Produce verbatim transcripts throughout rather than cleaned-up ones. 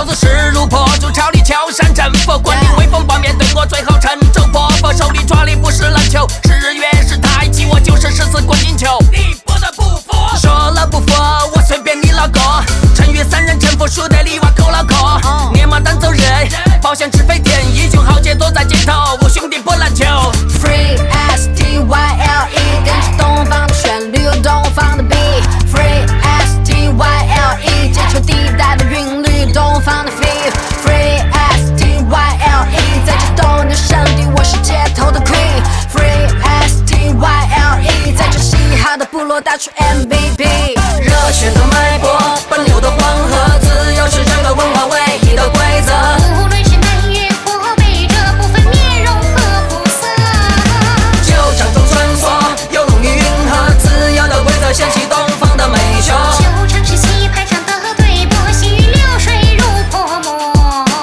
子势如破竹，朝里敲山震佛，滚你威风暴面对我，最后趁周破佛，手里抓力不是篮球，是日月是太极，我就是十四滚金球，你不得不服。说了不服，我随便你老哥，陈岳三人臣服，输得里娃扣了扣，捏马单走人，保险直飞天，英雄豪杰躲在街头，我兄弟不篮球。 Free S T Y L E， 跟着东方的旋律，有东方的 beat。Free S T Y L E， 接球地带的韵律，东方的 feel。Free S T Y L E， 在这动人的圣地，我是街头的 queen。Free S T Y L E， 在这嘻哈的部落打出 M V P。热血的脉搏，奔流的黄河，自由是整个文化唯一的规则。 无论是南越或北，这不分面容和肤色。 球场中穿梭，有龙与云河，自由的规则掀起东方的美秀。 球场是棋盘上的对波，细雨流水如泼墨。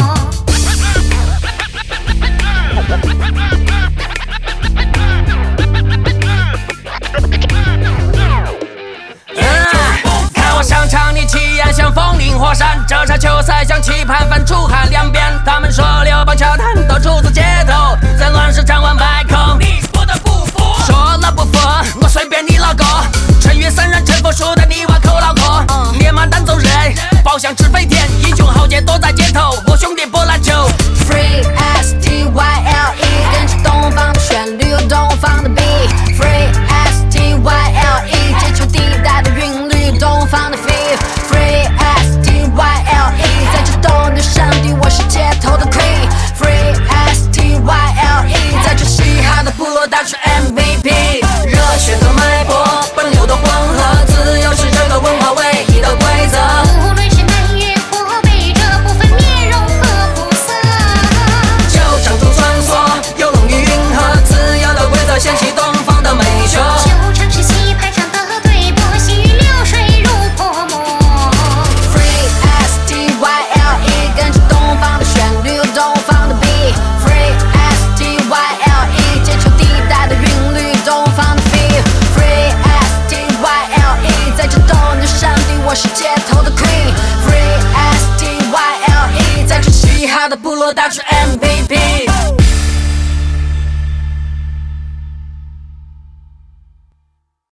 看我上场，你气焰像风林火山，这场球赛像棋盘翻出汗两边。他们说刘邦乔丹都出自街头，在乱世